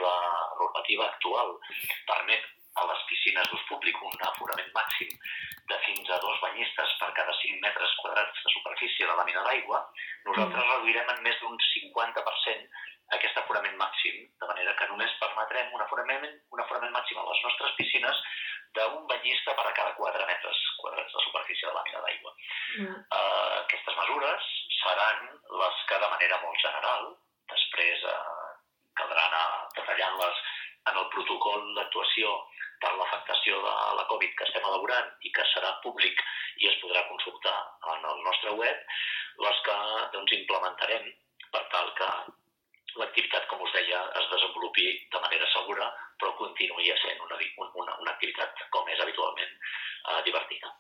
la normativa actual permet a les piscines d'ús públic un aforament màxim de fins a 2 banyistes per cada 5 metres quadrats de superfície de làmina d'aigua, nosaltres reduirem en més d'un 50% aquest aforament màxim, de manera que només permetrem un aforament màxim a les nostres piscines d'un banyista per a cada 4 metres quadrats de superfície de làmina d'aigua. Aquestes mesures seran les que, de manera molt general, després caldrà anar detallant-les en el protocol d'actuació per l'afectació de la Covid que estem elaborant i que serà públic i es podrà consultar en el nostre web, les que implementarem per tal que l'activitat, com us deia, es desenvolupi de manera segura, però continuï sent una activitat, com és habitualment, divertida.